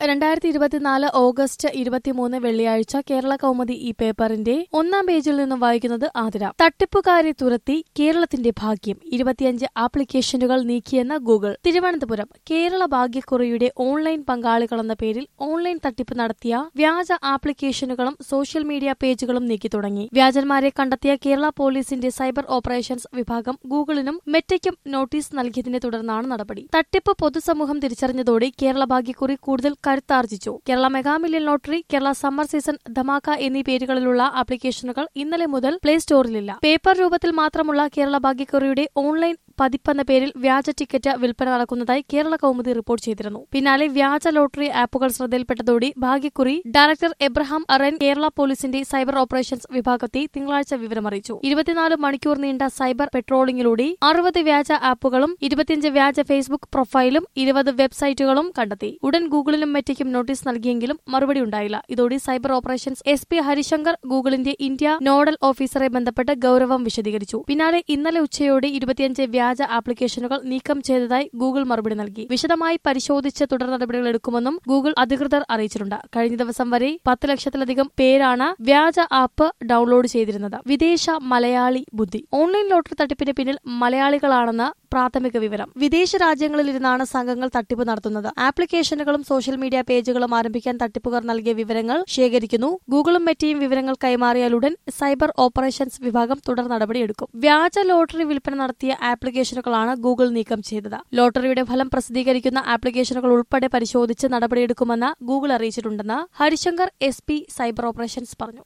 2024 August 23 വെള്ളിയാഴ്ച കേരള കൗമുദി ഈ പേപ്പറിന്റെ ഒന്നാം പേജിൽ നിന്നും വായിക്കുന്നത് ആതിര. തട്ടിപ്പുകാരെ തുരത്തി കേരളത്തിന്റെ ഭാഗ്യം, 25 ആപ്ലിക്കേഷനുകൾ നീക്കിയെന്ന ഗൂഗിൾ. തിരുവനന്തപുരം. കേരള ഭാഗ്യക്കുറിയുടെ ഓൺലൈൻ പങ്കാളികളെന്ന പേരിൽ ഓൺലൈൻ തട്ടിപ്പ് നടത്തിയ വ്യാജ ആപ്ലിക്കേഷനുകളും സോഷ്യൽ മീഡിയ പേജുകളും നീക്കി തുടങ്ങി. വ്യാജന്മാരെ കണ്ടെത്തിയ കേരള പോലീസിന്റെ സൈബർ ഓപ്പറേഷൻസ് വിഭാഗം ഗൂഗിളിനും മെറ്റയ്ക്കും നോട്ടീസ് നൽകിയതിനെ തുടർന്നാണ് നടപടി. തട്ടിപ്പ് പൊതുസമൂഹം തിരിച്ചറിഞ്ഞതോടെ കേരള ഭാഗ്യക്കുറി കൂടുതൽ കരുത്താർജിച്ചു. Kerala mega million lottery, Kerala summer season, Dhamaka എന്നീ പേരുകളിലുള്ള ആപ്ലിക്കേഷനുകൾ ഇന്നലെ മുതൽ പ്ലേ സ്റ്റോറിലില്ല. പേപ്പർ രൂപത്തിൽ മാത്രമുള്ള കേരള ഭാഗ്യക്കുറിയുടെ ഓൺലൈൻ പതിപ്പെന്ന പേരിൽ വ്യാജ ടിക്കറ്റ് വിൽപ്പന നടക്കുന്നതായി കേരള കൗമുദി റിപ്പോർട്ട് ചെയ്തിരുന്നു. പിന്നാലെ വ്യാജ ലോട്ടറി ആപ്പുകൾ ശ്രദ്ധയിൽപ്പെട്ടതോടെ ഭാഗ്യക്കുറി ഡയറക്ടർ എബ്രഹാം അറൻ കേരള പോലീസിന്റെ സൈബർ ഓപ്പറേഷൻസ് വിഭാഗത്തെ തിങ്കളാഴ്ച വിവരമറിയിച്ചു. 24 മണിക്കൂർ നീണ്ട സൈബർ പെട്രോളിംഗിലൂടെ 60 വ്യാജ ആപ്പുകളും 25 വ്യാജ ഫേസ്ബുക്ക് പ്രൊഫൈലും 20 വെബ്സൈറ്റുകളും കണ്ടെത്തി. ഉടൻ ഗൂഗിളിനും മെറ്റയ്ക്കും നോട്ടീസ് നൽകിയെങ്കിലും മറുപടി ഉണ്ടായില്ല. ഇതോടെ സൈബർ ഓപ്പറേഷൻസ് SP ഹരിശങ്കർ ഗൂഗിളിന്റെ ഇന്ത്യ നോഡൽ ഓഫീസറെ ബന്ധപ്പെട്ട് ഗൌരവം വിശദീകരിച്ചു. പിന്നാലെ ഇന്നലെ ഉച്ചയോടെ 25 വ്യാജ ആപ്ലിക്കേഷനുകൾ നീക്കം ചെയ്തതായി ഗൂഗിൾ മറുപടി നൽകി. വിശദമായി പരിശോധിച്ച് തുടർ നടപടികൾ എടുക്കുമെന്നും ഗൂഗിൾ അധികൃതർ അറിയിച്ചിട്ടുണ്ട്. കഴിഞ്ഞ ദിവസം വരെ 10 ലക്ഷത്തിലധികം പേരാണ് വ്യാജ ആപ്പ് ഡൌൺലോഡ് ചെയ്തിരുന്നത്. വിദേശ മലയാളി ബുദ്ധി. ഓൺലൈൻ ലോട്ടറി തട്ടിപ്പിന് പിന്നിൽ മലയാളികളാണെന്ന് പ്രാഥമിക വിവരം. വിദേശ രാജ്യങ്ങളിലിരുന്നാണ് സംഘങ്ങൾ തട്ടിപ്പ് നടത്തുന്നത്. ആപ്ലിക്കേഷനുകളും സോഷ്യൽ മീഡിയ പേജുകളും ആരംഭിക്കാൻ തട്ടിപ്പുകാർ നൽകിയ വിവരങ്ങൾ ശേഖരിക്കുന്നു. ഗൂഗിളും മെറ്റയും വിവരങ്ങൾ കൈമാറിയാലുടൻ സൈബർ ഓപ്പറേഷൻസ് വിഭാഗം തുടർ നടപടിയെടുക്കും. വ്യാജ ലോട്ടറി വിൽപ്പന നടത്തിയ ആപ്ലിക്കേഷനുകളാണ് ഗൂഗിൾ നീക്കം ചെയ്തത്. ലോട്ടറിയുടെ ഫലം പ്രസിദ്ധീകരിക്കുന്ന ആപ്ലിക്കേഷനുകൾ ഉൾപ്പെടെ പരിശോധിച്ച് നടപടിയെടുക്കുമെന്ന് ഗൂഗിൾ അറിയിച്ചിട്ടുണ്ടെന്ന് ഹരിശങ്കർ SP സൈബർ ഓപ്പറേഷൻസ് പറഞ്ഞു.